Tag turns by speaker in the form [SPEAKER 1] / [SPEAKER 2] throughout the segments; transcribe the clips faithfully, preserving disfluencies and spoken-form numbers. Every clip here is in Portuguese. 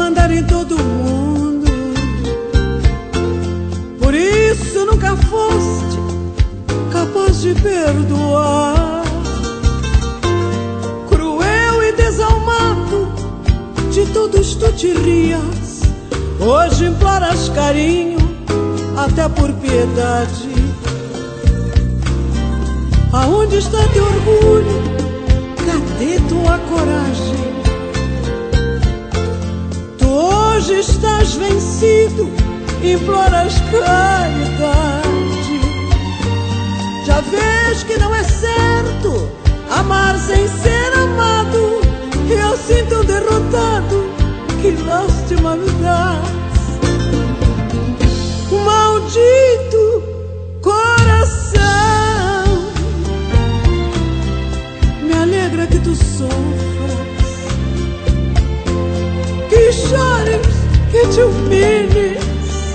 [SPEAKER 1] mandar em todo mundo. Por isso nunca foste capaz de perdoar. Cruel e desalmado, de todos tu te rias. Hoje imploras carinho, até por piedade. Aonde está teu orgulho? Cadê tua coragem? Tu hoje estás vencido, imploras caridade. Já vês que não é certo amar sem ser amado, e assim tão derrotado, que lástima me dás. Maldito coração, me alegra que tu sofras, que chores, que te humilhes,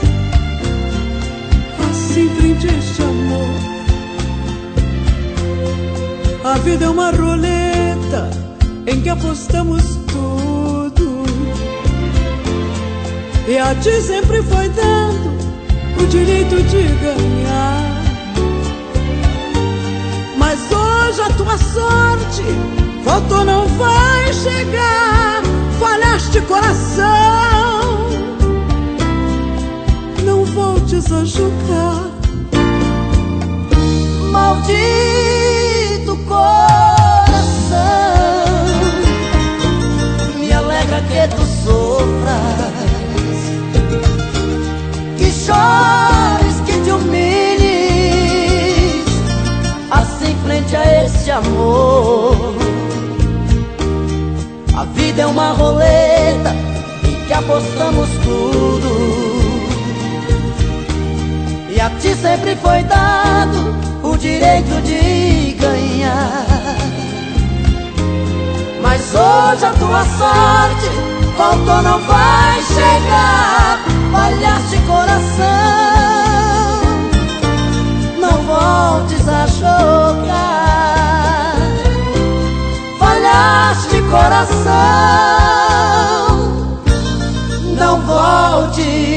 [SPEAKER 1] assim frente a este amor. A vida é uma roleta em que apostamos tudo, e a ti sempre foi dado o direito de ganhar. Mas hoje a tua sorte faltou, não vai chegar. Falhaste, coração, não voltes a jogar.
[SPEAKER 2] Maldito coração, me alegra que tu sofras, que chores, que te humilhes, assim frente a este amor. A vida é uma roleta em que apostamos tudo, e a ti sempre foi dado o direito de ganhar. Mas hoje a tua sorte faltou, não vai chegar. Falhaste, coração, não voltes a jogar. Falhaste, coração, não voltes